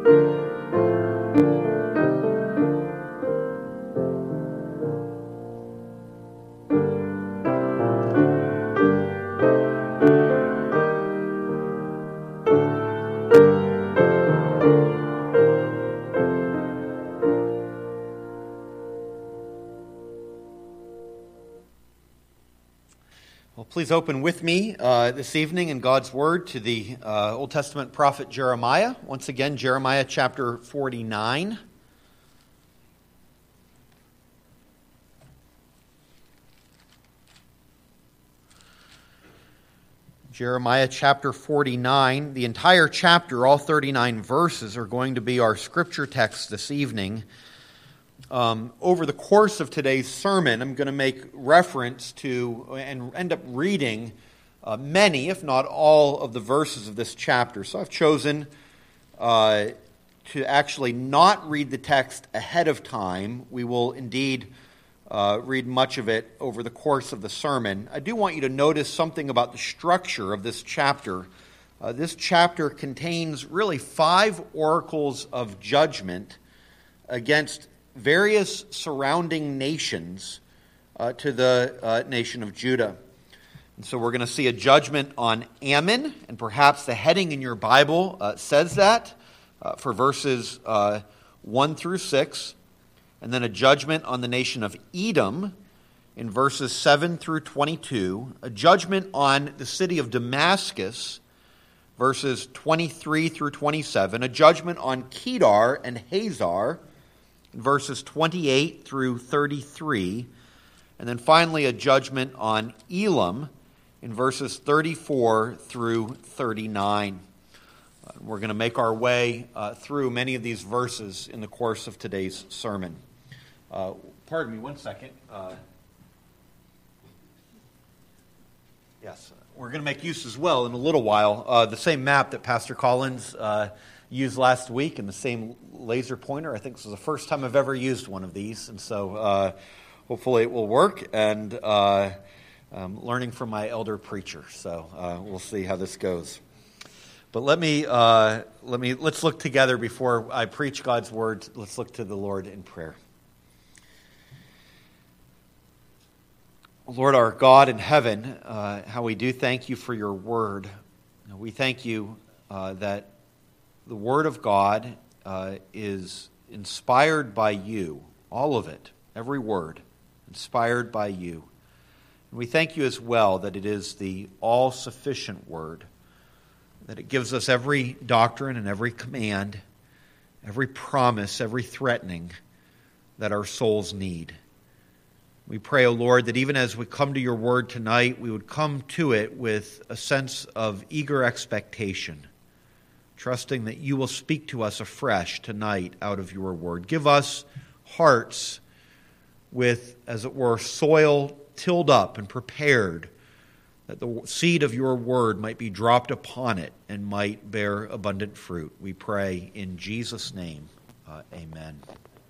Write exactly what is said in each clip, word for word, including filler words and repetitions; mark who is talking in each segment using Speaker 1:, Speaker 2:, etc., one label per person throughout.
Speaker 1: Please open with me uh, this evening in God's Word to the uh, Old Testament prophet Jeremiah. Once again, Jeremiah chapter forty-nine. Jeremiah chapter forty-nine. The entire chapter, all thirty-nine verses, are going to be our scripture text this evening. Um, over the course of today's sermon, I'm going to make reference to and end up reading uh, many, if not all, of the verses of this chapter. So I've chosen uh, to actually not read the text ahead of time. We will indeed uh, read much of it over the course of the sermon. I do want you to notice something about the structure of this chapter. Uh, this chapter contains really five oracles of judgment against various surrounding nations uh, to the uh, nation of Judah. And so we're going to see a judgment on Ammon, and perhaps the heading in your Bible uh, says that uh, for verses uh, one through six, and then a judgment on the nation of Edom in verses seven through twenty-two, a judgment on the city of Damascus, verses twenty-three through twenty-seven, a judgment on Kedar and Hazar, verses twenty-eight through thirty-three, and then finally a judgment on Elam in verses thirty-four through thirty-nine. Uh, we're going to make our way uh, through many of these verses in the course of today's sermon. Uh, pardon me one second. Uh, yes, we're going to make use as well in a little while uh, the same map that Pastor Collins uh, used last week and the same laser pointer. I think this is the first time I've ever used one of these, and so uh, hopefully it will work, and uh, I'm learning from my elder preacher, so uh, we'll see how this goes. But let me, uh, let me, let's look together before I preach God's word. Let's look to the Lord in prayer. Lord, our God in heaven, uh, how we do thank you for your word. We thank you uh, that the Word of God uh, is inspired by you, all of it, every word, inspired by you. And we thank you as well that it is the all-sufficient Word, that it gives us every doctrine and every command, every promise, every threatening that our souls need. We pray, O Lord, that even as we come to your Word tonight, we would come to it with a sense of eager expectation, trusting that you will speak to us afresh tonight out of your word. Give us hearts with, as it were, soil tilled up and prepared, that the seed of your word might be dropped upon it and might bear abundant fruit. We pray in Jesus' name. Uh, amen.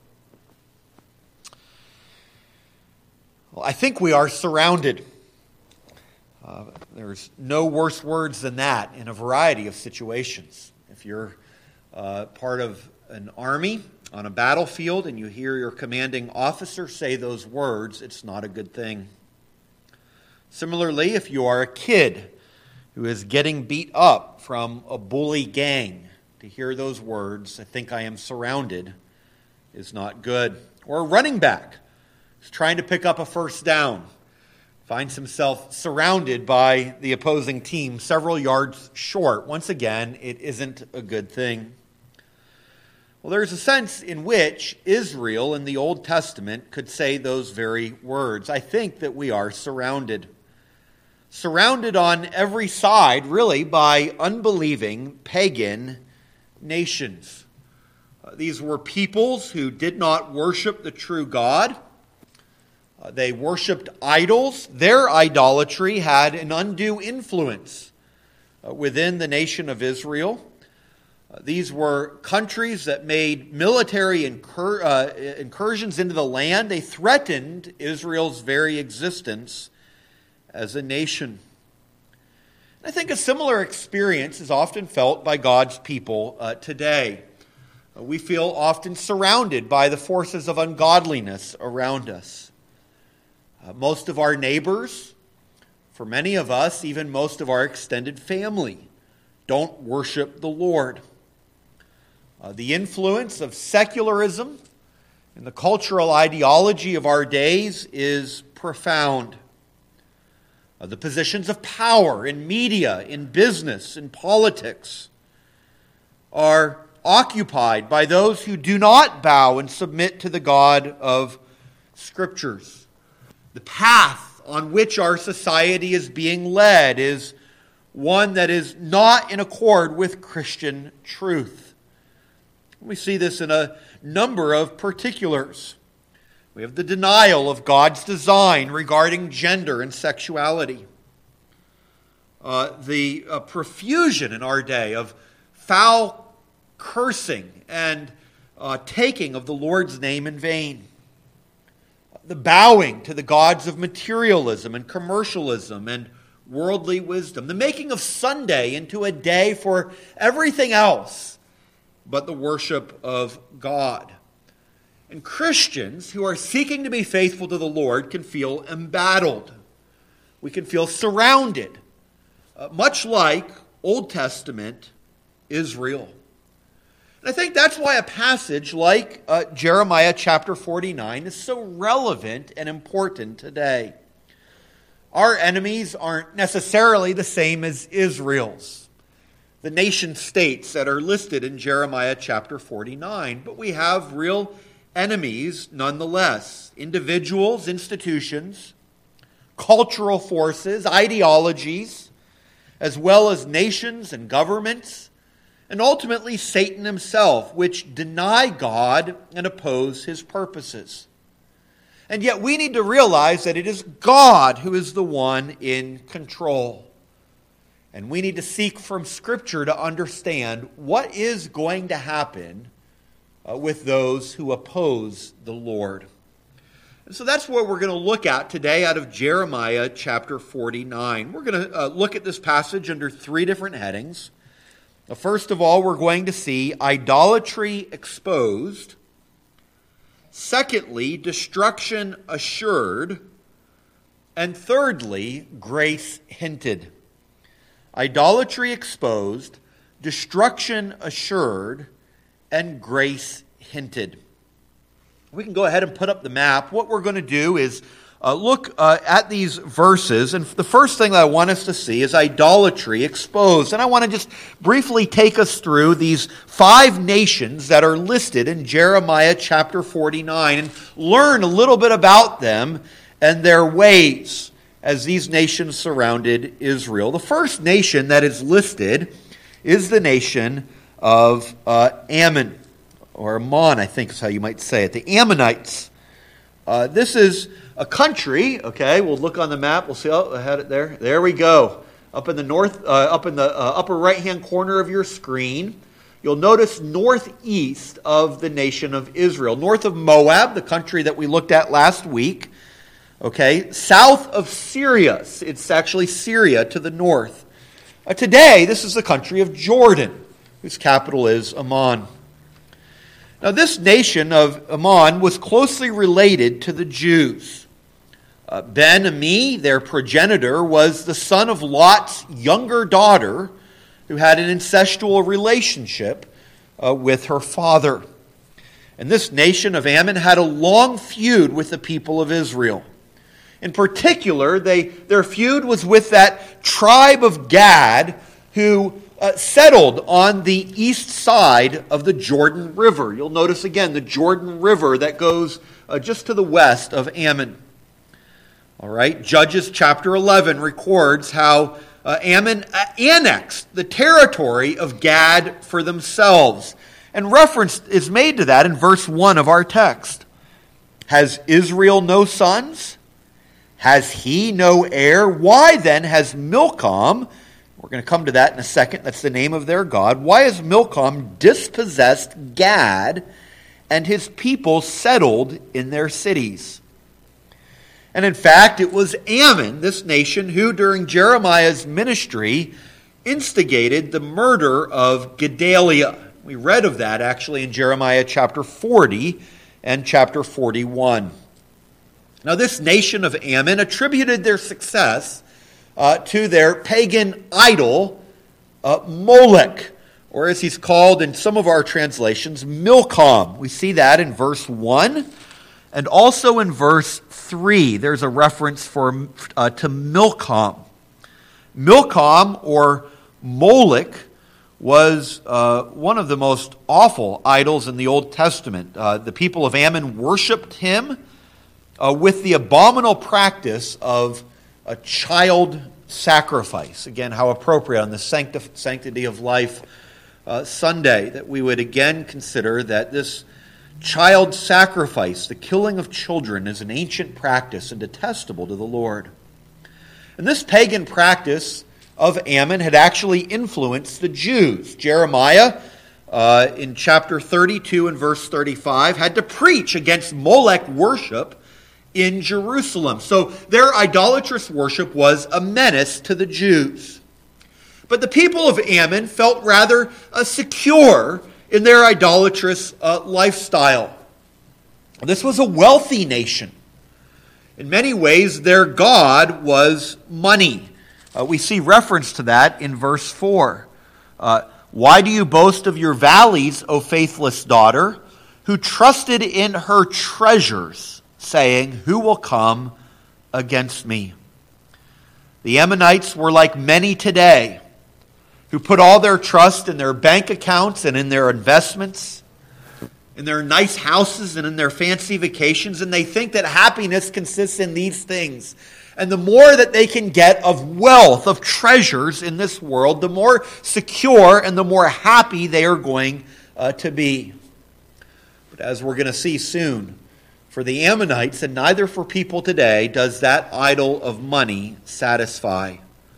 Speaker 1: Well, I think we are surrounded. Uh, there's no worse words than that in a variety of situations. If you're uh, part of an army on a battlefield and you hear your commanding officer say those words, it's not a good thing. Similarly, if you are a kid who is getting beat up from a bully gang, to hear those words, I think I am surrounded, is not good. Or a running back who's trying to pick up a first down, finds himself surrounded by the opposing team several yards short. Once again, it isn't a good thing. Well, there's a sense in which Israel in the Old Testament could say those very words. I think that we are surrounded. Surrounded on every side, really, by unbelieving pagan nations. Uh, these were peoples who did not worship the true God. Uh, they worshipped idols. Their idolatry had an undue influence uh, within the nation of Israel. Uh, these were countries that made military incur- uh, incursions into the land. They threatened Israel's very existence as a nation. I think a similar experience is often felt by God's people uh, today. We feel often surrounded by the forces of ungodliness around us. Uh, most of our neighbors, for many of us, even most of our extended family, don't worship the Lord. Uh, the influence of secularism and the cultural ideology of our days is profound. Uh, the positions of power in media, in business, in politics are occupied by those who do not bow and submit to the God of Scriptures. The path on which our society is being led is one that is not in accord with Christian truth. We see this in a number of particulars. We have the denial of God's design regarding gender and sexuality. Uh, the uh, profusion in our day of foul cursing and uh, taking of the Lord's name in vain. The bowing to the gods of materialism and commercialism and worldly wisdom. The making of Sunday into a day for everything else but the worship of God. And Christians who are seeking to be faithful to the Lord can feel embattled. We can feel surrounded, uh, much like Old Testament Israel. And I think that's why a passage like uh, Jeremiah chapter forty-nine is so relevant and important today. Our enemies aren't necessarily the same as Israel's, the nation states that are listed in Jeremiah chapter forty-nine, but we have real enemies nonetheless. Individuals, institutions, cultural forces, ideologies, as well as nations and governments, and ultimately Satan himself, which deny God and oppose his purposes. And yet we need to realize that it is God who is the one in control. And we need to seek from Scripture to understand what is going to happen uh, with those who oppose the Lord. And so that's what we're going to look at today out of Jeremiah chapter forty-nine. We're going to uh, look at this passage under three different headings. First of all, we're going to see idolatry exposed. Secondly, destruction assured. And thirdly, grace hinted. Idolatry exposed, destruction assured, and grace hinted. We can go ahead and put up the map. What we're going to do is Uh, look uh, at these verses, and the first thing that I want us to see is idolatry exposed. And I want to just briefly take us through these five nations that are listed in Jeremiah chapter forty-nine and learn a little bit about them and their ways as these nations surrounded Israel. The first nation that is listed is the nation of uh, Ammon, or Ammon, I think is how you might say it, the Ammonites. Uh, this is a country, okay, we'll look on the map, we'll see, oh, I had it there. There we go. Up in the north, uh, up in the uh, upper right-hand corner of your screen, you'll notice northeast of the nation of Israel. North of Moab, the country that we looked at last week, okay, south of Syria. It's actually Syria to the north. Uh, today, this is the country of Jordan, whose capital is Amman. Now, this nation of Ammon was closely related to the Jews. Uh, Ben-Ami, their progenitor, was the son of Lot's younger daughter, who had an incestual relationship uh, with her father. And this nation of Ammon had a long feud with the people of Israel. In particular, they, their feud was with that tribe of Gad, who Uh, settled on the east side of the Jordan River. You'll notice again the Jordan River that goes uh, just to the west of Ammon. All right, Judges chapter eleven records how uh, Ammon annexed the territory of Gad for themselves. And reference is made to that in verse one of our text. Has Israel no sons? Has he no heir? Why then has Milcom, we're going to come to that in a second, that's the name of their god, why has Milcom dispossessed Gad and his people settled in their cities? And in fact, it was Ammon, this nation, who during Jeremiah's ministry instigated the murder of Gedaliah. We read of that actually in Jeremiah chapter forty and chapter forty-one. Now this nation of Ammon attributed their success uh, to their pagan idol, uh, Molech, or as he's called in some of our translations, Milcom. We see that in verse one and also in verse three. There's a reference for uh, to Milcom. Milcom, or Molech, was uh, one of the most awful idols in the Old Testament. Uh, the people of Ammon worshipped him uh, with the abominable practice of a child sacrifice. Again, how appropriate on the sancti- Sanctity of Life uh, Sunday that we would again consider that this child sacrifice, the killing of children, is an ancient practice and detestable to the Lord. And this pagan practice of Ammon had actually influenced the Jews. Jeremiah, uh, in chapter thirty-two and verse thirty-five, had to preach against Molech worship in Jerusalem. So their idolatrous worship was a menace to the Jews. But the people of Ammon felt rather uh, secure in their idolatrous uh, lifestyle. This was a wealthy nation. In many ways, their god was money. Uh, we see reference to that in verse four. Uh, Why do you boast of your valleys, O faithless daughter, who trusted in her treasures, saying, who will come against me? The Ammonites were like many today, who put all their trust in their bank accounts and in their investments, in their nice houses and in their fancy vacations, and they think that happiness consists in these things. And the more that they can get of wealth, of treasures in this world, the more secure and the more happy they are going uh, to be. But as we're going to see soon, for the Ammonites, and neither for people today, does that idol of money satisfy.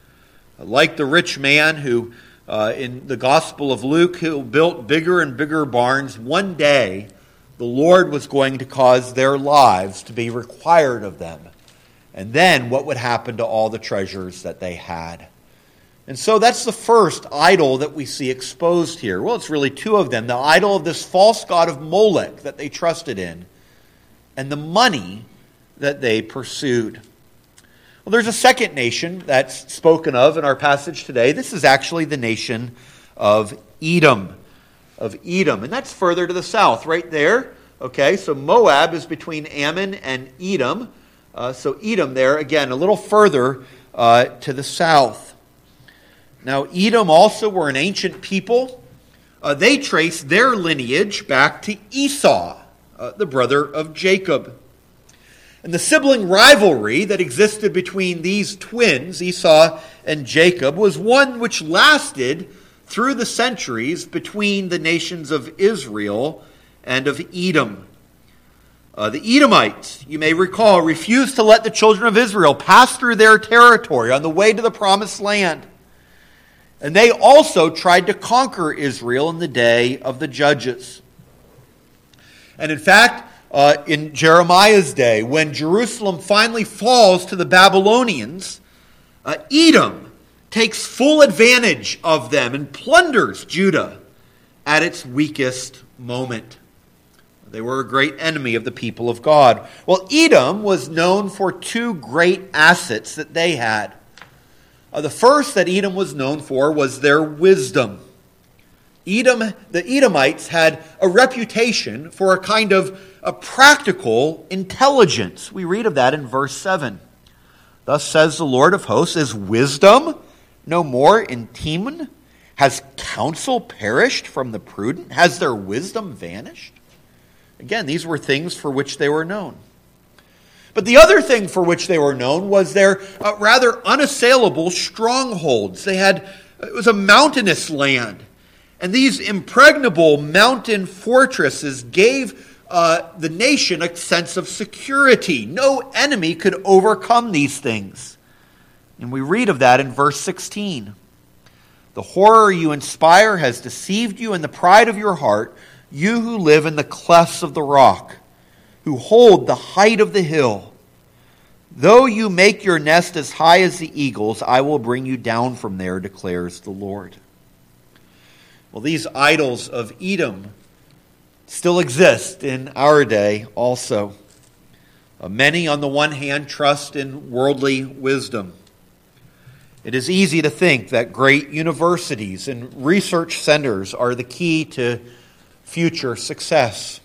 Speaker 1: Like the rich man who, uh, in the Gospel of Luke, who built bigger and bigger barns, one day the Lord was going to cause their lives to be required of them. And then what would happen to all the treasures that they had? And so that's the first idol that we see exposed here. Well, it's really two of them. The idol of this false god of Molech that they trusted in, and the money that they pursued. Well, there's a second nation that's spoken of in our passage today. This is actually the nation of Edom. Of Edom. And that's further to the south, right there. Okay, so Moab is between Ammon and Edom. Uh, so Edom there, again, a little further uh, to the south. Now, Edom also were an ancient people. Uh, they trace their lineage back to Esau, uh, the brother of Jacob. And the sibling rivalry that existed between these twins, Esau and Jacob, was one which lasted through the centuries between the nations of Israel and of Edom. Uh, the Edomites, you may recall, refused to let the children of Israel pass through their territory on the way to the promised land. And they also tried to conquer Israel in the day of the judges. And in fact, uh, in Jeremiah's day, when Jerusalem finally falls to the Babylonians, uh, Edom takes full advantage of them and plunders Judah at its weakest moment. They were a great enemy of the people of God. Well, Edom was known for two great assets that they had. Uh, the first that Edom was known for was their wisdom. Edom, the Edomites had a reputation for a kind of a practical intelligence. We read of that in verse seven. Thus says the Lord of hosts, is wisdom no more in Teman? Has counsel perished from the prudent? Has their wisdom vanished? Again, these were things for which they were known. But the other thing for which they were known was their uh, rather unassailable strongholds. They had, it was a mountainous land. And these impregnable mountain fortresses gave uh, the nation a sense of security. No enemy could overcome these things. And we read of that in verse sixteen. The horror you inspire has deceived you in the pride of your heart, you who live in the clefts of the rock, who hold the height of the hill. Though you make your nest as high as the eagles, I will bring you down from there, declares the Lord. Well, these idols of Edom still exist in our day also. Uh, many, on the one hand, trust in worldly wisdom. It is easy to think that great universities and research centers are the key to future success.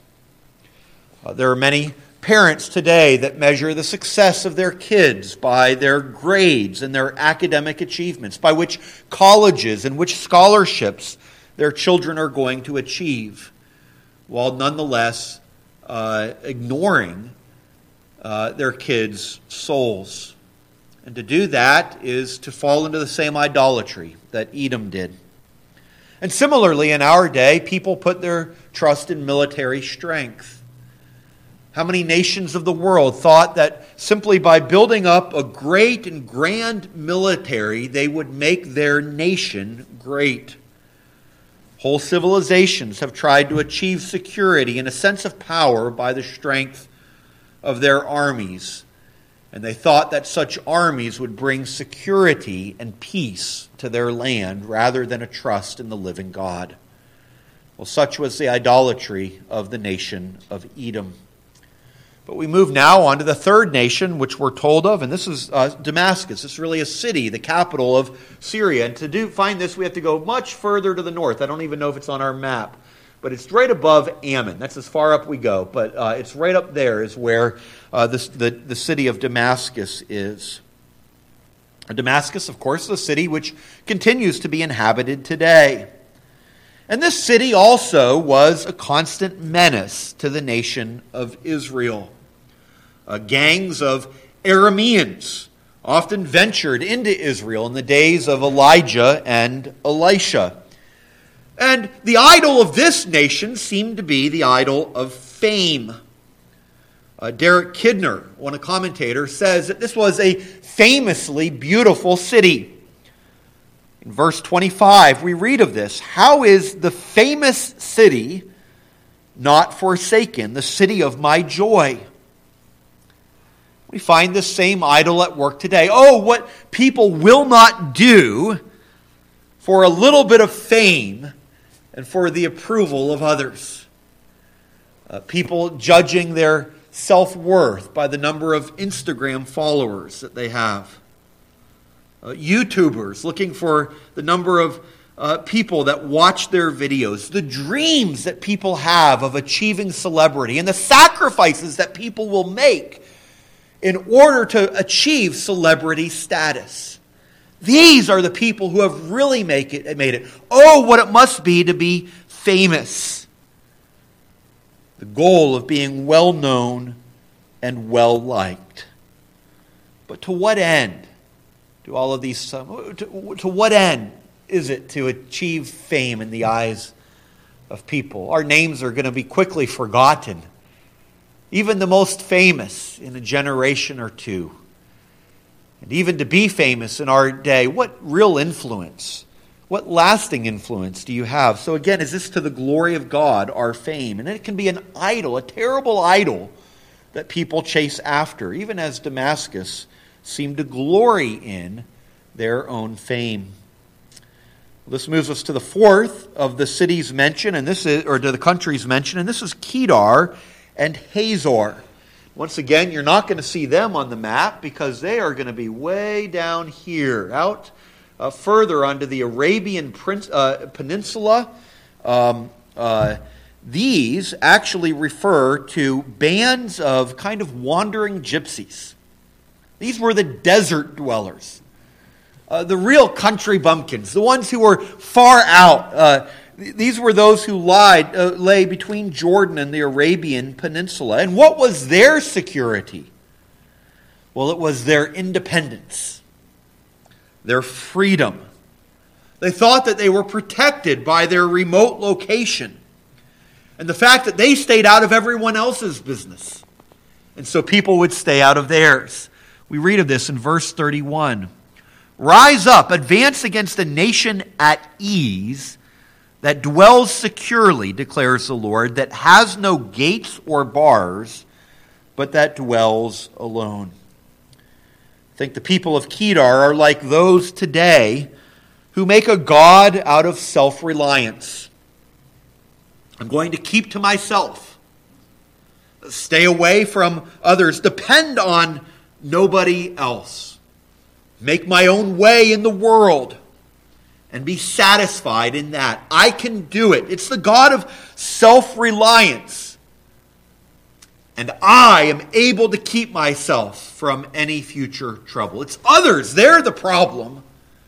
Speaker 1: Uh, there are many parents today that measure the success of their kids by their grades and their academic achievements, by which colleges and which scholarships their children are going to achieve, while nonetheless uh, ignoring uh, their kids' souls. And to do that is to fall into the same idolatry that Edom did. And similarly, in our day, people put their trust in military strength. How many nations of the world thought that simply by building up a great and grand military, they would make their nation great? Whole civilizations have tried to achieve security and a sense of power by the strength of their armies. And they thought that such armies would bring security and peace to their land rather than a trust in the living God. Well, such was the idolatry of the nation of Edom. But we move now on to the third nation which we're told of, and this is uh, Damascus. It's really a city, the capital of Syria. And to do find this, we have to go much further to the north. I don't even know if it's on our map. But it's right above Ammon. That's as far up we go. But uh, it's right up there is where uh, this, the, the city of Damascus is. Damascus, of course, is a city which continues to be inhabited today. And this city also was a constant menace to the nation of Israel. Uh, gangs of Arameans often ventured into Israel in the days of Elijah and Elisha. And the idol of this nation seemed to be the idol of fame. Uh, Derek Kidner, one commentator, says that this was a famously beautiful city. In verse twenty-five, we read of this. How is the famous city not forsaken, the city of my joy? We find this same idol at work today. Oh, what people will not do for a little bit of fame and for the approval of others. Uh, people judging their self-worth by the number of Instagram followers that they have. Uh, YouTubers looking for the number of uh, people that watch their videos. The dreams that people have of achieving celebrity and the sacrifices that people will make in order to achieve celebrity status. These are the people who have really make it, made it. Oh, what it must be to be famous. The goal of being well-known and well-liked. But to what end do all of these... To, to what end is it to achieve fame in the eyes of people? Our names are going to be quickly forgotten. Even the most famous in a generation or two. And even to be famous in our day, what real influence, what lasting influence do you have? So again, is this to the glory of God, our fame? And it can be an idol, a terrible idol that people chase after, even as Damascus seemed to glory in their own fame. This moves us to the fourth of the cities mentioned, and this is, or to the countries mentioned, and this is Kedar and Hazor. Once again, you're not going to see them on the map because they are going to be way down here, out uh, further onto the Arabian prince, uh, Peninsula. Um, uh, these actually refer to bands of kind of wandering gypsies. These were the desert dwellers, uh, the real country bumpkins, the ones who were far out. Uh, These were those who lied, uh, lay between Jordan and the Arabian Peninsula. And what was their security? Well, it was their independence, their freedom. They thought that they were protected by their remote location and the fact that they stayed out of everyone else's business. And so people would stay out of theirs. We read of this in verse thirty-one. Rise up, advance against a nation at ease, that dwells securely, declares the Lord, that has no gates or bars, but that dwells alone. I think the people of Kedar are like those today who make a god out of self-reliance. I'm going to keep to myself, stay away from others, depend on nobody else, make my own way in the world, and be satisfied in that. I can do it. It's the God of self-reliance. And I am able to keep myself from any future trouble. It's others. They're the problem.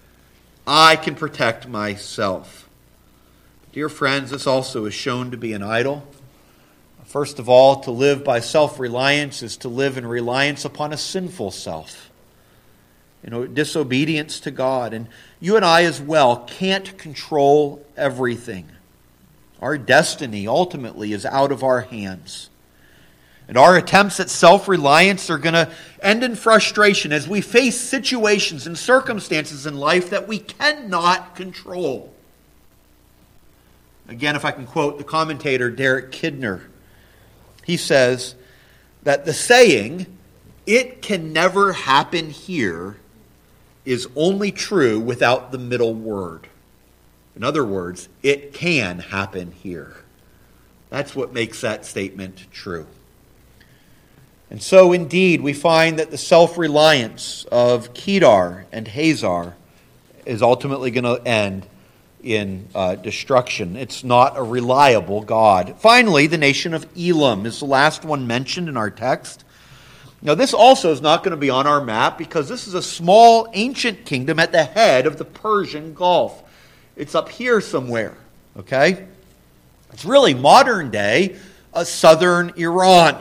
Speaker 1: I can protect myself. Dear friends, this also is shown to be an idol. First of all, to live by self-reliance is to live in reliance upon a sinful self. You know, disobedience to God. And you and I as well can't control everything. Our destiny ultimately is out of our hands. And our attempts at self-reliance are going to end in frustration as we face situations and circumstances in life that we cannot control. Again, if I can quote the commentator Derek Kidner, he says that the saying, "It can never happen here," is only true without the middle word. In other words, it can happen here. That's what makes that statement true. And so, indeed, we find that the self-reliance of Kedar and Hazar is ultimately going to end in uh, destruction. It's not a reliable God. Finally, the nation of Elam is the last one mentioned in our text. Now, this also is not going to be on our map because this is a small ancient kingdom at the head of the Persian Gulf. It's up here somewhere, okay? It's really modern day uh, southern Iran.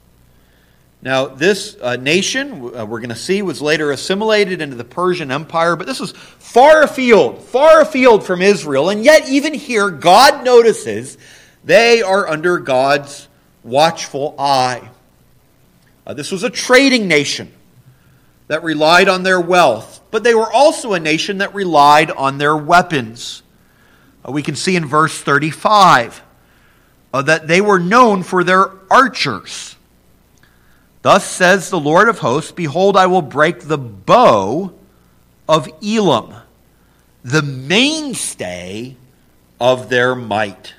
Speaker 1: Now, this uh, nation, uh, we're going to see, was later assimilated into the Persian Empire, but this was far afield, far afield from Israel, and yet even here, God notices they are under God's watchful eye. Uh, this was a trading nation that relied on their wealth, but they were also a nation that relied on their weapons. Uh, we can see in verse thirty-five uh, that they were known for their archers. Thus says the Lord of hosts, "Behold, I will break the bow of Elam, the mainstay of their might."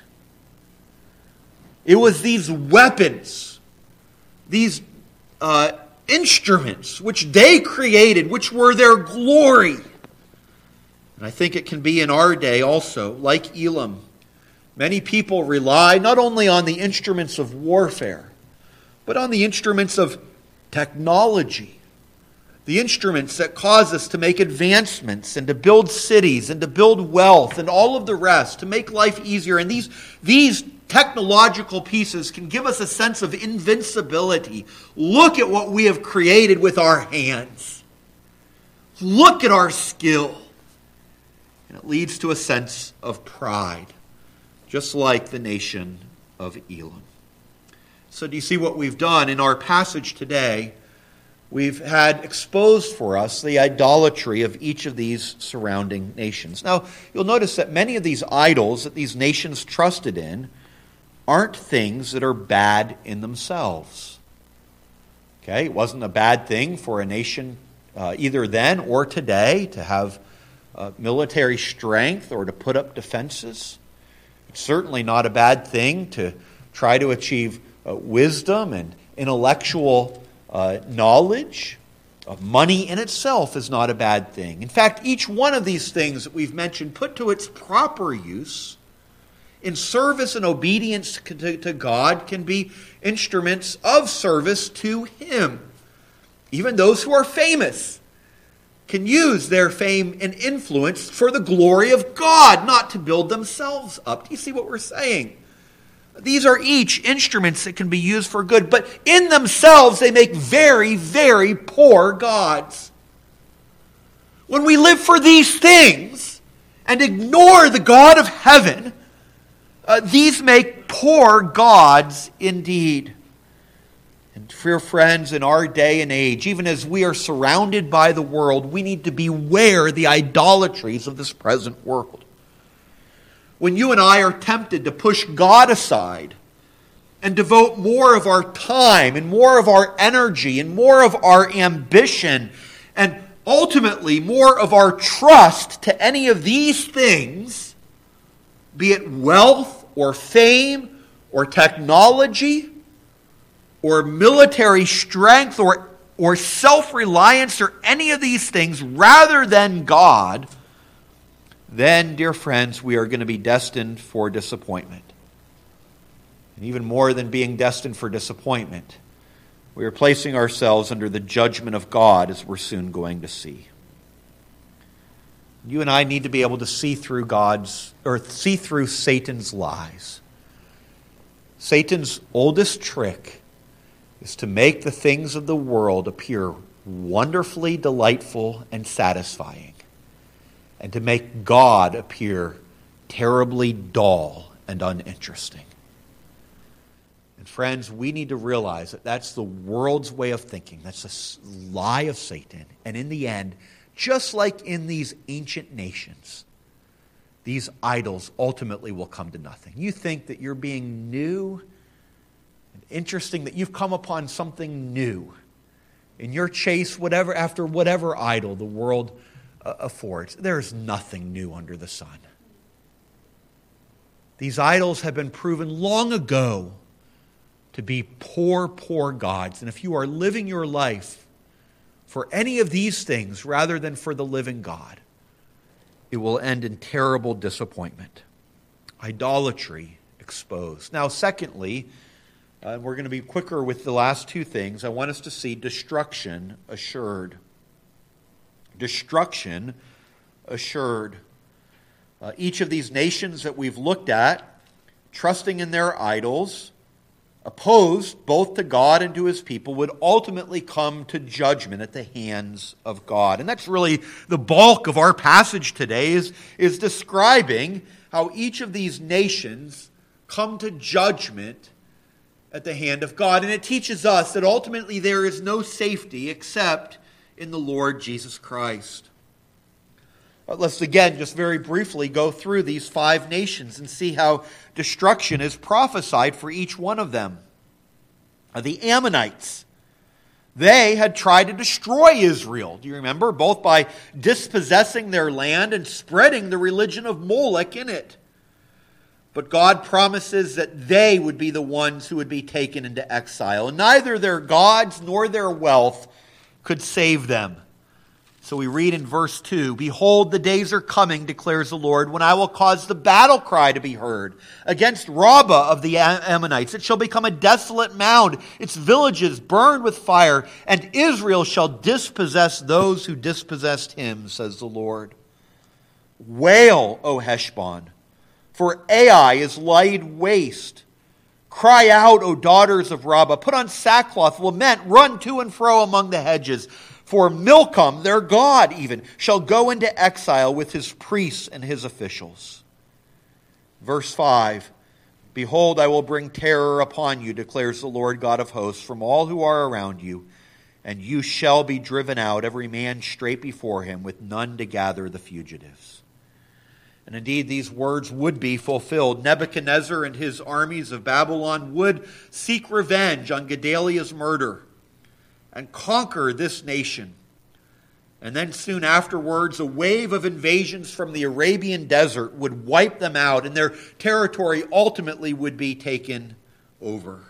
Speaker 1: It was these weapons, these uh, instruments, which they created, which were their glory. And I think it can be in our day also, like Elam. Many people rely not only on the instruments of warfare, but on the instruments of technology, the instruments that cause us to make advancements and to build cities and to build wealth and all of the rest, to make life easier. And these, these technological pieces can give us a sense of invincibility. Look at what we have created with our hands. Look at our skill. And it leads to a sense of pride, just like the nation of Elam. So do you see what we've done in our passage today? We've had exposed for us the idolatry of each of these surrounding nations. Now, you'll notice that many of these idols that these nations trusted in aren't things that are bad in themselves. Okay, it wasn't a bad thing for a nation uh, either then or today to have uh, military strength or to put up defenses. It's certainly not a bad thing to try to achieve Uh, wisdom and intellectual uh, knowledge. Uh, money in itself is not a bad thing. In fact, each one of these things that we've mentioned, put to its proper use in service and obedience to, to God, can be instruments of service to Him. Even those who are famous can use their fame and influence for the glory of God, not to build themselves up. Do you see what we're saying? These are each instruments that can be used for good, but in themselves they make very, very poor gods. When we live for these things and ignore the God of heaven, uh, these make poor gods indeed. And dear friends, in our day and age, even as we are surrounded by the world, we need to beware the idolatries of this present world. When you and I are tempted to push God aside and devote more of our time and more of our energy and more of our ambition and ultimately more of our trust to any of these things, be it wealth or fame or technology or military strength or, or self-reliance or any of these things rather than God, then, dear friends, we are going to be destined for disappointment. And even more than being destined for disappointment, we are placing ourselves under the judgment of God, as we're soon going to see. You and I need to be able to see through God's, or see through Satan's lies. Satan's oldest trick is to make the things of the world appear wonderfully delightful and satisfying, and to make God appear terribly dull and uninteresting. And friends, we need to realize that that's the world's way of thinking. That's a lie of Satan. And in the end, just like in these ancient nations, these idols ultimately will come to nothing. You think that you're being new and interesting, that you've come upon something new in your chase whatever after whatever idol the world uh, affords. There's nothing new under the sun. These idols have been proven long ago to be poor, poor gods. And if you are living your life for any of these things rather than for the living God, it will end in terrible disappointment. Idolatry exposed. Now, secondly, uh, and we're going to be quicker with the last two things, I want us to see destruction assured. Destruction assured. Uh, each of these nations that we've looked at, trusting in their idols, opposed both to God and to his people, would ultimately come to judgment at the hands of God. And that's really the bulk of our passage today, is, is describing how each of these nations come to judgment at the hand of God. And it teaches us that ultimately there is no safety except in the Lord Jesus Christ. But let's again just very briefly go through these five nations and see how destruction is prophesied for each one of them. The Ammonites, they had tried to destroy Israel. Do you remember? Both by dispossessing their land and spreading the religion of Molech in it. But God promises that they would be the ones who would be taken into exile. And neither their gods nor their wealth could save them. So we read in verse two, "Behold, the days are coming, declares the Lord, when I will cause the battle cry to be heard against Rabbah of the Ammonites. It shall become a desolate mound, its villages burned with fire, and Israel shall dispossess those who dispossessed him, says the Lord. Wail, O Heshbon, for Ai is laid waste. Cry out, O daughters of Rabbah, put on sackcloth, lament, run to and fro among the hedges. For Milcom, their god even, shall go into exile with his priests and his officials." Verse five, "Behold, I will bring terror upon you, declares the Lord God of hosts, from all who are around you, and you shall be driven out, every man straight before him, with none to gather the fugitives." And indeed, these words would be fulfilled. Nebuchadnezzar and his armies of Babylon would seek revenge on Gedaliah's murder and conquer this nation. And then soon afterwards, a wave of invasions from the Arabian desert would wipe them out, and their territory ultimately would be taken over.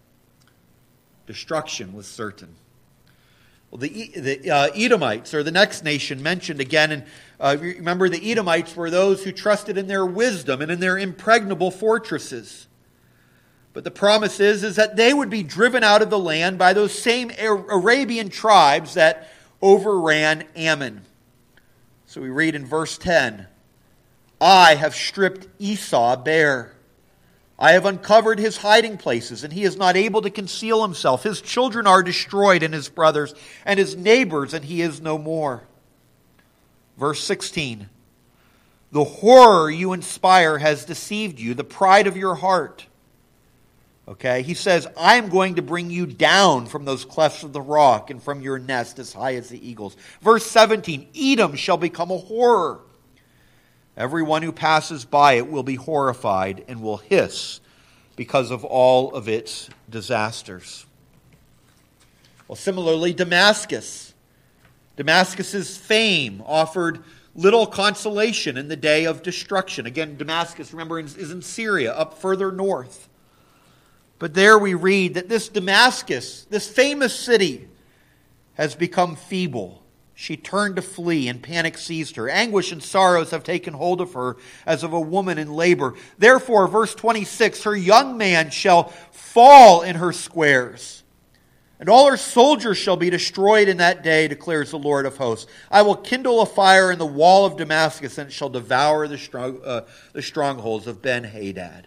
Speaker 1: Destruction was certain. Well, the, the uh, Edomites are the next nation mentioned again. And uh, remember, the Edomites were those who trusted in their wisdom and in their impregnable fortresses. But the promise is, is that they would be driven out of the land by those same Arabian tribes that overran Ammon. So we read in verse ten, "I have stripped Esau bare. I have uncovered his hiding places, and he is not able to conceal himself. His children are destroyed, and his brothers, and his neighbors, and he is no more." Verse sixteen, "The horror you inspire has deceived you, the pride of your heart." Okay, he says, "I am going to bring you down from those clefts of the rock and from your nest as high as the eagles." Verse seventeen, "Edom shall become a horror. Everyone who passes by it will be horrified and will hiss because of all of its disasters." Well, similarly, Damascus. Damascus's fame offered little consolation in the day of destruction. Again, Damascus, remember, is in Syria, up further north. But there we read that this Damascus, this famous city, has become feeble. She turned to flee, and panic seized her. Anguish and sorrows have taken hold of her as of a woman in labor. Therefore, verse twenty-six, her young man shall fall in her squares, and all her soldiers shall be destroyed in that day, declares the Lord of hosts. I will kindle a fire in the wall of Damascus, and it shall devour the, strong, uh, the strongholds of Ben-Hadad.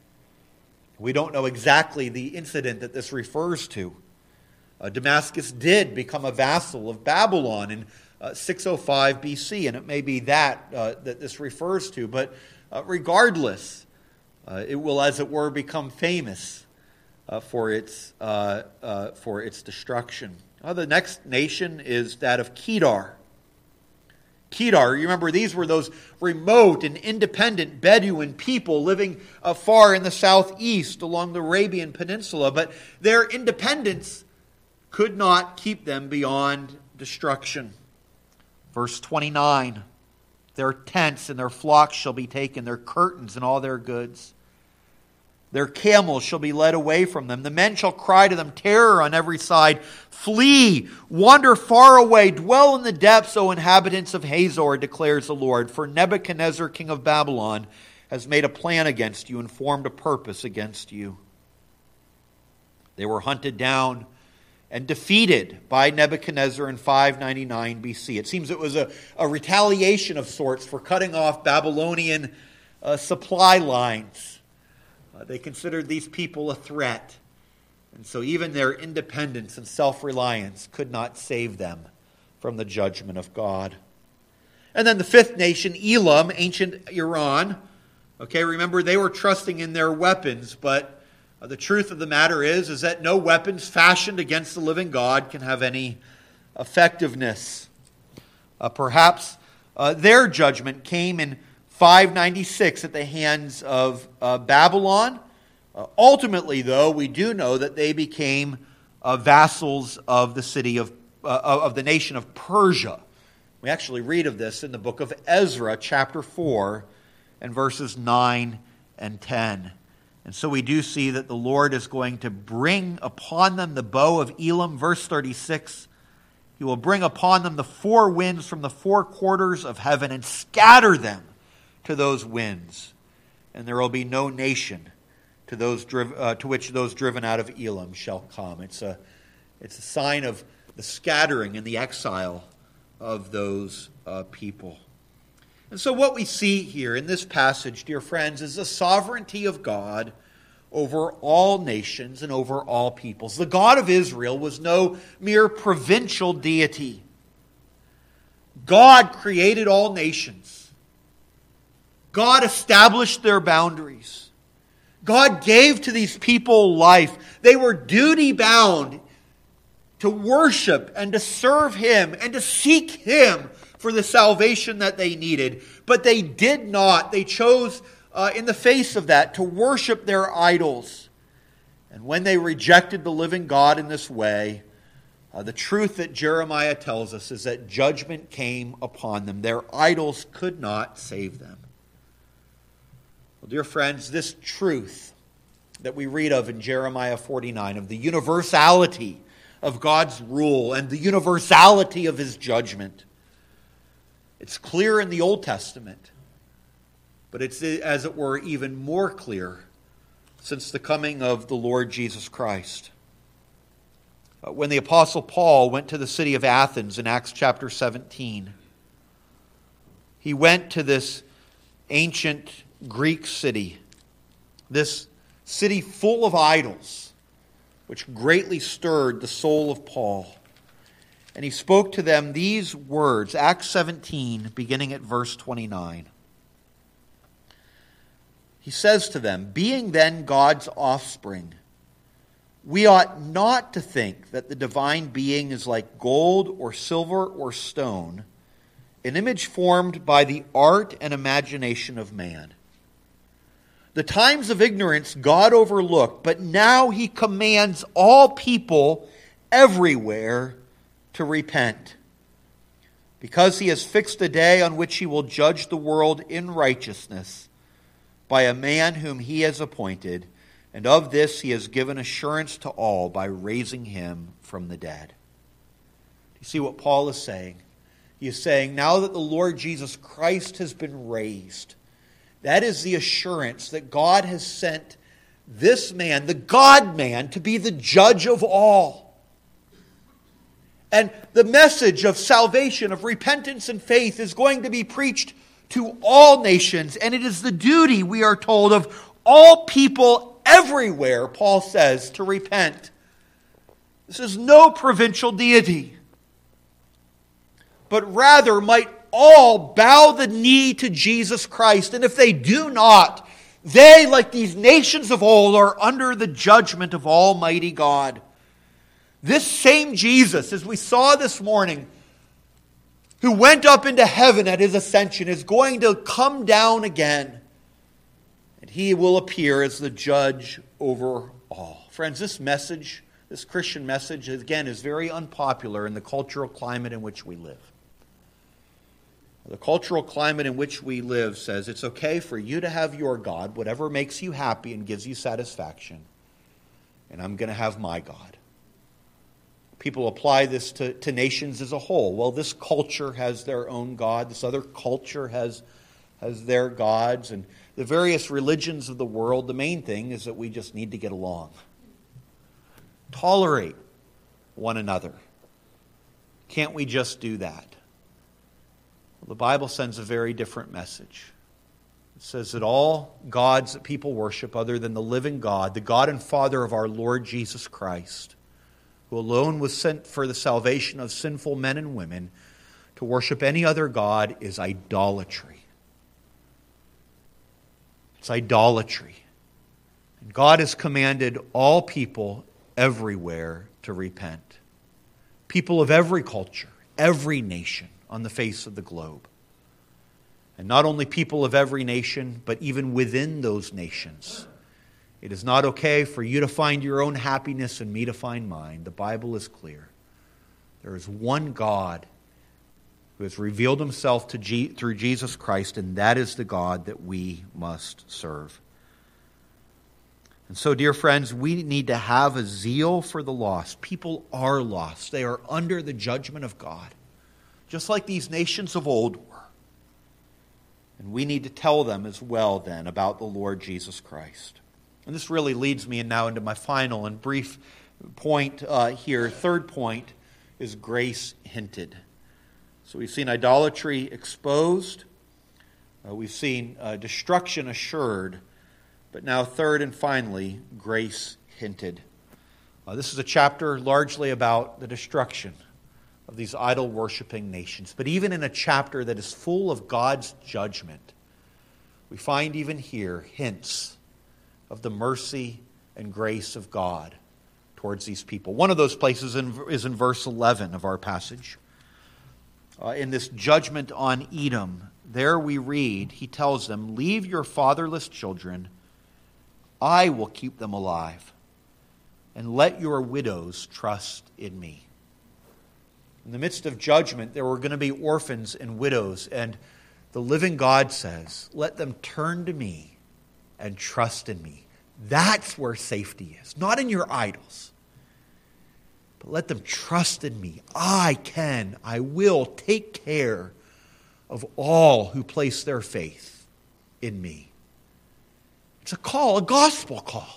Speaker 1: We don't know exactly the incident that this refers to. Uh, Damascus did become a vassal of Babylon in uh, six oh five B C, and it may be that uh, that this refers to. But uh, regardless, uh, it will, as it were, become famous uh, for its uh, uh, for its destruction. Uh, the next nation is that of Kedar. Kedar, you remember, these were those remote and independent Bedouin people living uh, far in the southeast along the Arabian Peninsula, but their independence could not keep them beyond destruction. Verse twenty-nine, their tents and their flocks shall be taken, their curtains and all their goods. Their camels shall be led away from them. The men shall cry to them, terror on every side. Flee, wander far away, dwell in the depths, O inhabitants of Hazor, declares the Lord. For Nebuchadnezzar, king of Babylon, has made a plan against you and formed a purpose against you. They were hunted down and defeated by Nebuchadnezzar in five ninety-nine B C. It seems it was a, a retaliation of sorts for cutting off Babylonian uh, supply lines. Uh, they considered these people a threat. And so even their independence and self-reliance could not save them from the judgment of God. And then the fifth nation, Elam, ancient Iran. Okay, remember, they were trusting in their weapons, but Uh, the truth of the matter is, is that no weapons fashioned against the living God can have any effectiveness. Uh, perhaps uh, their judgment came in five ninety-six at the hands of uh, Babylon. Uh, ultimately, though, we do know that they became uh, vassals of the city of, uh, of the nation of Persia. We actually read of this in the book of Ezra, chapter four, and verses nine and ten. And so we do see that the Lord is going to bring upon them the bow of Elam. Verse thirty-six, He will bring upon them the four winds from the four quarters of heaven and scatter them to those winds. And there will be no nation to those driv- uh, to which those driven out of Elam shall come. It's a, it's a sign of the scattering and the exile of those uh, people. And so what we see here in this passage, dear friends, is the sovereignty of God over all nations and over all peoples. The God of Israel was no mere provincial deity. God created all nations. God established their boundaries. God gave to these people life. They were duty-bound to worship and to serve Him and to seek Him for the salvation that they needed. But they did not. They chose, uh, in the face of that, to worship their idols. And when they rejected the living God in this way, uh, the truth that Jeremiah tells us is that judgment came upon them. Their idols could not save them. Well, dear friends, this truth that we read of in Jeremiah forty-nine, of the universality of God's rule and the universality of His judgment, it's clear in the Old Testament, but it's, as it were, even more clear since the coming of the Lord Jesus Christ. When the Apostle Paul went to the city of Athens in Acts chapter seventeen, he went to this ancient Greek city, this city full of idols, which greatly stirred the soul of Paul. And he spoke to them these words, Acts seventeen, beginning at verse twenty-nine. He says to them, "Being then God's offspring, we ought not to think that the divine being is like gold or silver or stone, an image formed by the art and imagination of man. The times of ignorance God overlooked, but now He commands all people everywhere to repent. because he has fixed a day on which he will judge the world in righteousness by a man whom he has appointed, and of this he has given assurance to all by raising him from the dead. Do you see what Paul is saying? He is saying, now that the Lord Jesus Christ has been raised, that is the assurance that God has sent this man, the God-man, to be the judge of all. And the message of salvation, of repentance and faith, is going to be preached to all nations. And it is the duty, we are told, of all people everywhere, Paul says, to repent. This is no provincial deity, but rather might all bow the knee to Jesus Christ. And if they do not, they, like these nations of old, are under the judgment of Almighty God. This same Jesus, as we saw this morning, who went up into heaven at his ascension, is going to come down again. And he will appear as the judge over all. Friends, this message, this Christian message, again, is very unpopular in the cultural climate in which we live. The cultural climate in which we live says it's okay for you to have your God, whatever makes you happy and gives you satisfaction, and I'm going to have my God. People apply this to, to nations as a whole. Well, this culture has their own God. This other culture has, has their gods. And the various religions of the world, the main thing is that we just need to get along. Tolerate one another. Can't we just do that? Well, the Bible sends a very different message. It says that all gods that people worship other than the living God, the God and Father of our Lord Jesus Christ, who alone was sent for the salvation of sinful men and women, to worship any other god is idolatry. It's idolatry. And God has commanded all people everywhere to repent. People of every culture, every nation on the face of the globe. And not only people of every nation, but even within those nations. It is not okay for you to find your own happiness and me to find mine. The Bible is clear. There is one God who has revealed himself to G- through Jesus Christ, and that is the God that we must serve. And so, dear friends, we need to have a zeal for the lost. People are lost. They are under the judgment of God, just like these nations of old were. And we need to tell them as well, then, about the Lord Jesus Christ. And this really leads me now into my final and brief point uh, here. Third point is grace hinted. So we've seen idolatry exposed. Uh, we've seen uh, destruction assured. But now third and finally, grace hinted. Uh, this is a chapter largely about the destruction of these idol-worshiping nations. But even in a chapter that is full of God's judgment, we find even here hints of the mercy and grace of God towards these people. One of those places in, is in verse eleven of our passage. Uh, in this judgment on Edom, there we read, he tells them, "Leave your fatherless children, I will keep them alive, and let your widows trust in me." In the midst of judgment, there were going to be orphans and widows, and the living God says, let them turn to me and trust in me. That's where safety is. Not in your idols. But let them trust in me. I can, I will take care of all who place their faith in me. It's a call, a gospel call,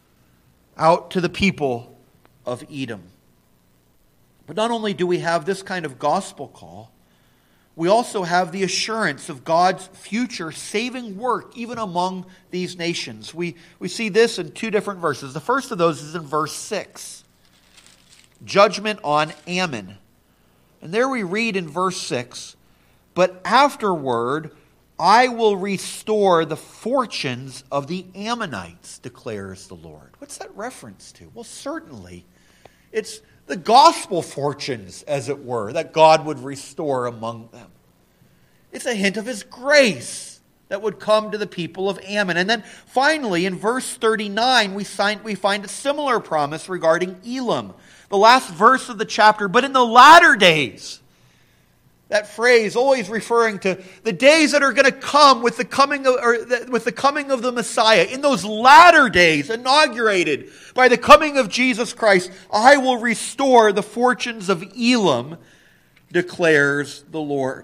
Speaker 1: out to the people of Edom. But not only do we have this kind of gospel call, we also have the assurance of God's future saving work even among these nations. We, we see this in two different verses. The first of those is in verse six. Judgment on Ammon. And there we read in verse six, "But afterward I will restore the fortunes of the Ammonites, declares the Lord." What's that reference to? Well, certainly it's the gospel fortunes, as it were, that God would restore among them. It's a hint of his grace that would come to the people of Ammon. And then finally, in verse thirty-nine, we find, we find a similar promise regarding Elam. The last verse of the chapter, "But in the latter days," That phrase always referring to the days that are going to come with the coming of, or with the coming of the Messiah. In those latter days, inaugurated by the coming of Jesus Christ, I will restore the fortunes of Elam, declares the Lord.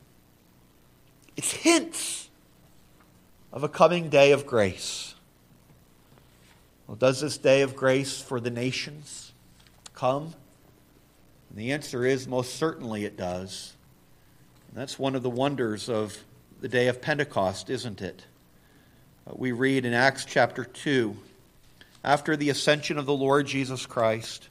Speaker 1: It's hints of a coming day of grace. Well, does this day of grace for the nations come? And the answer is most certainly it does. And that's one of the wonders of the day of Pentecost, isn't it? Uh, we read in Acts chapter two, after the ascension of the Lord Jesus Christ,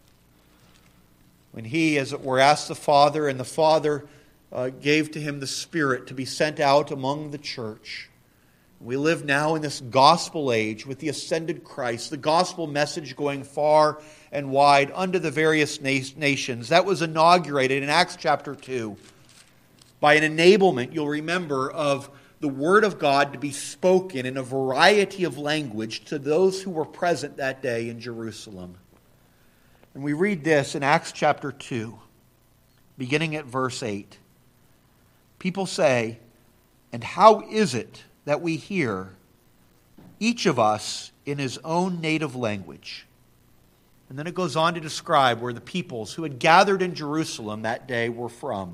Speaker 1: when he, as it were, asked the Father, and the Father uh, gave to him the Spirit to be sent out among the church. We live now in this gospel age with the ascended Christ, the gospel message going far and wide unto the various na- nations. That was inaugurated in Acts chapter two by an enablement, you'll remember, of the Word of God to be spoken in a variety of language to those who were present that day in Jerusalem. And we read this in Acts chapter two, beginning at verse eight. People say, "And how is it that we hear, each of us in his own native language?" And then it goes on to describe where the peoples who had gathered in Jerusalem that day were from.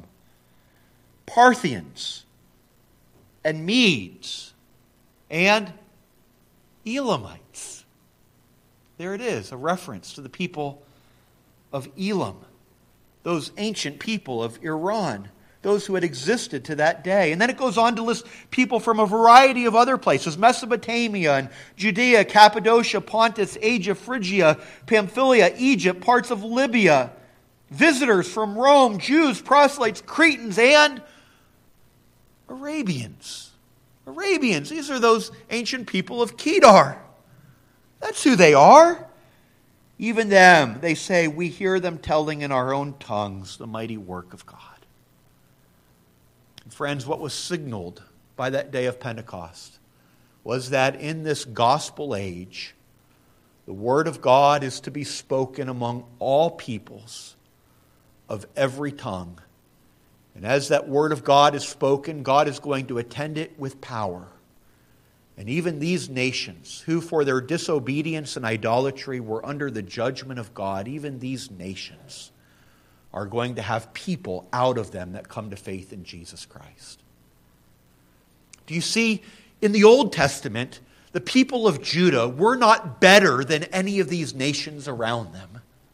Speaker 1: Parthians and Medes and Elamites. There it is, a reference to the people of Elam, those ancient people of Iran, those who had existed to that day. And then it goes on to list people from a variety of other places: Mesopotamia and Judea, Cappadocia, Pontus, Asia, Phrygia, Pamphylia, Egypt, parts of Libya, visitors from Rome, Jews, proselytes, Cretans, and Arabians. Arabians, these are those ancient people of Kedar. That's who they are. Even them, they say, we hear them telling in our own tongues the mighty work of God. And friends, what was signaled by that day of Pentecost was that in this gospel age, the word of God is to be spoken among all peoples of every tongue. And as that word of God is spoken, God is going to attend it with power. And even these nations, who for their disobedience and idolatry were under the judgment of God, even these nations are going to have people out of them that come to faith in Jesus Christ. Do you see, in the Old Testament, the people of Judah were not better than any of these nations around them,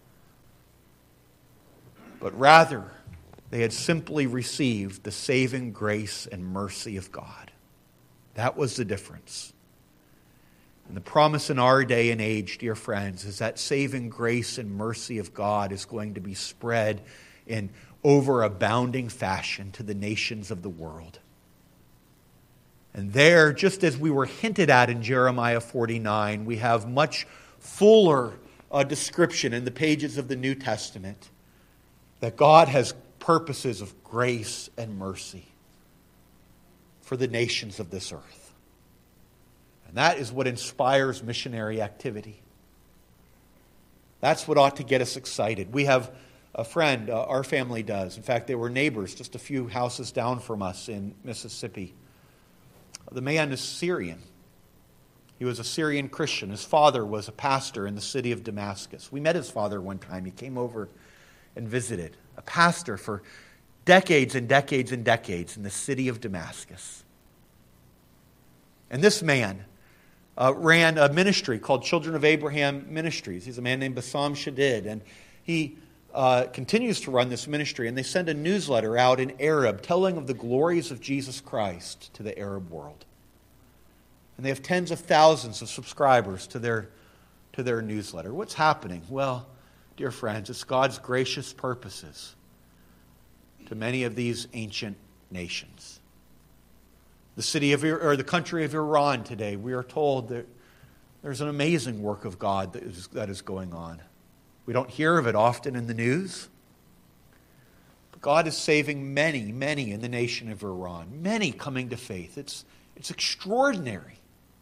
Speaker 1: but rather they had simply received the saving grace and mercy of God. That was the difference. And the promise in our day and age, dear friends, is that saving grace and mercy of God is going to be spread in overabounding fashion to the nations of the world. And there, just as we were hinted at in Jeremiah forty-nine, we have much fuller uh, description in the pages of the New Testament that God has purposes of grace and mercy for the nations of this earth. And that is what inspires missionary activity. That's what ought to get us excited. We have a friend, uh, our family does. In fact, they were neighbors just a few houses down from us in Mississippi. The man is Syrian. He was a Syrian Christian. His father was a pastor in the city of Damascus. We met his father one time. He came over and visited. A pastor for decades and decades and decades in the city of Damascus. And this man uh, ran a ministry called Children of Abraham Ministries. He's a man named Bassam Shadid, and he uh, continues to run this ministry. And they send a newsletter out in Arab telling of the glories of Jesus Christ to the Arab world. And they have tens of thousands of subscribers to their, to their newsletter. What's happening? Well, dear friends, it's God's gracious purposes to many of these ancient nations. The city of or the country of Iran today, we are told that there's an amazing work of God that is, that is going on. We don't hear of it often in the news, but God is saving many, many in the nation of Iran, many coming to faith. It's, it's extraordinary,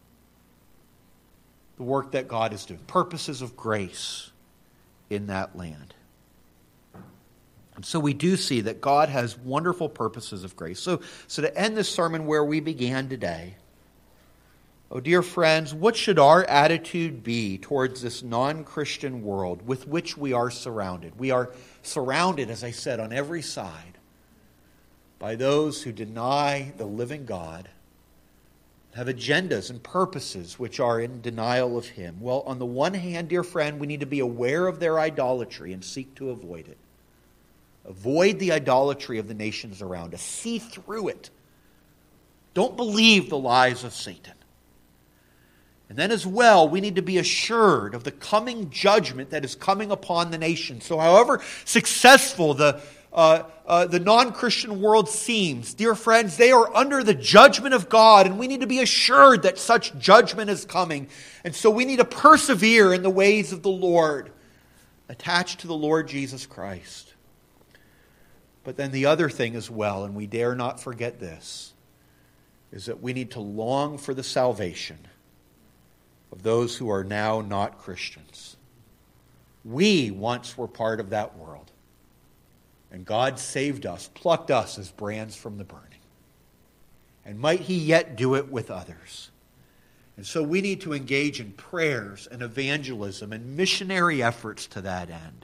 Speaker 1: the work that God is doing, purposes of grace in that land. So we do see that God has wonderful purposes of grace. So, so to end this sermon where we began today, oh dear friends, what should our attitude be towards this non-Christian world with which we are surrounded? We are surrounded, as I said, on every side by those who deny the living God, have agendas and purposes which are in denial of Him. Well, on the one hand, dear friend, we need to be aware of their idolatry and seek to avoid it. Avoid the idolatry of the nations around us. See through it. Don't believe the lies of Satan. And then as well, we need to be assured of the coming judgment that is coming upon the nation. So however successful the uh, uh, the non-Christian world seems, dear friends, they are under the judgment of God, and we need to be assured that such judgment is coming. And so we need to persevere in the ways of the Lord, attached to the Lord Jesus Christ. But then the other thing as well, and we dare not forget this, is that we need to long for the salvation of those who are now not Christians. We once were part of that world. And God saved us, plucked us as brands from the burning. And might He yet do it with others. And so we need to engage in prayers and evangelism and missionary efforts to that end.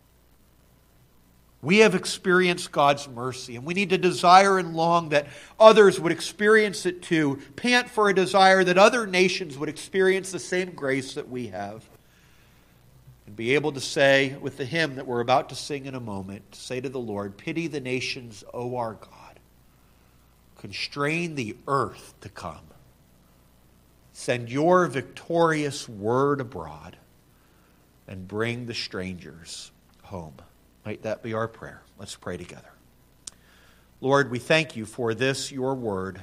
Speaker 1: We have experienced God's mercy, and we need to desire and long that others would experience it too. Pant for a desire that other nations would experience the same grace that we have. And be able to say, with the hymn that we're about to sing in a moment, say to the Lord, "Pity the nations, O our God. Constrain the earth to come. Send your victorious word abroad, and bring the strangers home." Might that be our prayer. Let's pray together. Lord, we thank you for this, your word.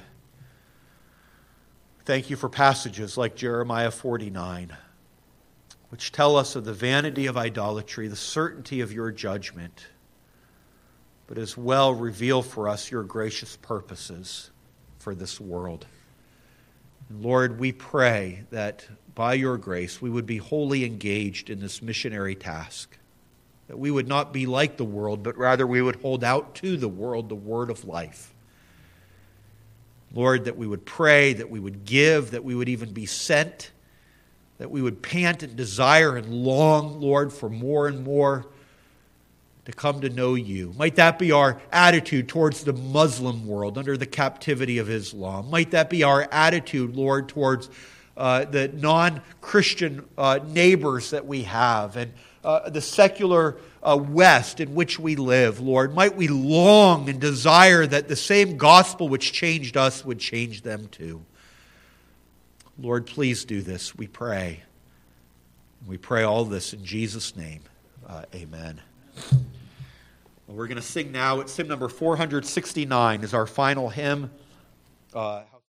Speaker 1: Thank you for passages like Jeremiah forty-nine, which tell us of the vanity of idolatry, the certainty of your judgment, but as well reveal for us your gracious purposes for this world. And Lord, we pray that by your grace we would be wholly engaged in this missionary task, that we would not be like the world, but rather we would hold out to the world the word of life. Lord, that we would pray, that we would give, that we would even be sent, that we would pant and desire and long, Lord, for more and more to come to know you. Might that be our attitude towards the Muslim world under the captivity of Islam. Might that be our attitude, Lord, towards uh, the non-Christian uh, neighbors that we have, and uh, the secular uh, West in which we live, Lord. Might we long and desire that the same gospel which changed us would change them too. Lord, please do this, we pray. We pray all this in Jesus' name. Uh, amen. Well, we're going to sing now. It's hymn number four hundred sixty-nine is our final hymn. Uh,